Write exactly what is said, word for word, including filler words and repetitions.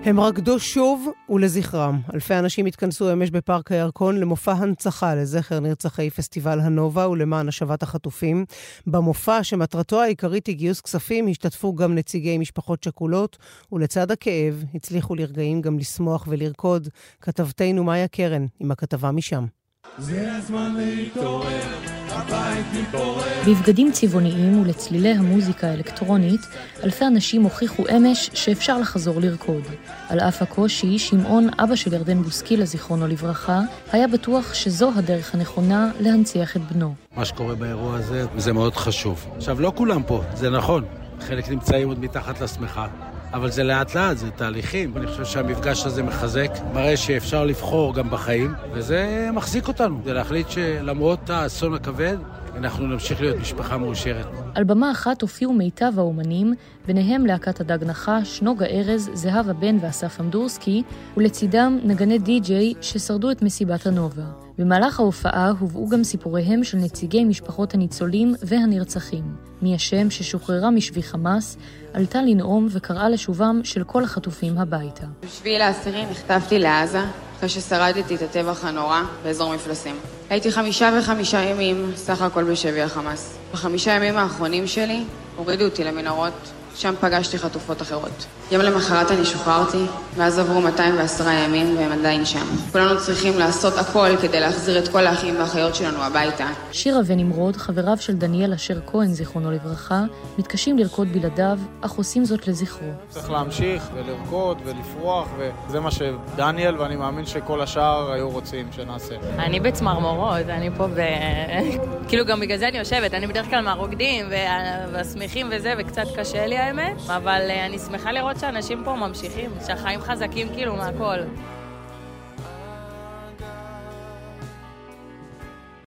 הם רקדו שוב ולזכרם. אלפי אנשים התכנסו אמש בפארק הירקון למופע הנצחה לזכר נרצחי פסטיבל הנובה ולמען השבת החטופים. במופע שמטרתו העיקרית היא גיוס כספים השתתפו גם נציגי משפחות שכולות, ולצד הכאב הצליחו לרגעים גם לשמוח ולרקוד. כתבתנו מאיה קרן עם הכתבה משם. זה הזמן להתעורר, הבית מתעורר. בבגדים צבעוניים ולצלילי המוזיקה האלקטרונית, אלפי אנשים הוכיחו אמש שאפשר לחזור לרקוד. על אף הקושי, שמעון, אבא של ירדן בוסקילה, זיכרונו לברכה, היה בטוח שזו הדרך הנכונה להנציח את בנו. מה שקורה באירוע הזה, זה מאוד חשוב. עכשיו, לא כולם פה, זה נכון. חלק נמצאים עוד מתחת לשמחה. אבל זה לאט לאט, זה תהליכים. אני חושב שהמפגש הזה מחזק, מראה שאפשר לבחור גם בחיים, וזה מחזיק אותנו. זה להחליט שלמרות האסון הכבד, אנחנו נמשיך להיות משפחה מאושרת. על במה אחת הופיעו מיטב האומנים, ביניהם להקת הדג נחש, נוגה ארז, זהבה בן ואסף אמדורסקי, ולצידם נגני די-ג'יי ששרדו את מסיבת הנובה. במהלך ההופעה הובאו גם סיפוריהם של נציגי משפחות הניצולים והנרצחים. מי השם ששוחררה משבי חמאס, עלתה לנאום וקראה לשובם של כל החטופים הביתה. בשביל העשירים נחטפתי לעזה, אחרי ששרדתי את הטבח הנורא באזור מפלסים. הייתי חמישה וחמישה ימים סך הכל בשבי החמאס. בחמישה ימים האחרונים שלי הורידו אותי למנהרות, שם פגשתי חטופות אחרות. יום למחרת אני שוחררתי, ואז עברו מאתיים ועשרה ימים והם עדיין שם. כולנו צריכים לעשות הכל כדי להחזיר את כל האחים והאחיות שלנו הביתה. שירה ונמרוד, חבריו של דניאל אשר כהן, זיכרונו לברכה, מתקשים לרקוד בלעדיו, אך עושים זאת לזכרו. צריך להמשיך ולרקוד ולפרוח, וזה מה שדניאל ואני מאמין שכל השאר היו רוצים שנעשה. אני בצמרמורות, אני פה ב... כאילו גם בגלל זה אני יושבת, אני בדרך כלל מהרוקדים והשמחים וזה, וקצת קשה לי האמת, אבל אני שמחה לראות שאנשים פה ממשיכים, שהחיים חזקים כאילו מהכל.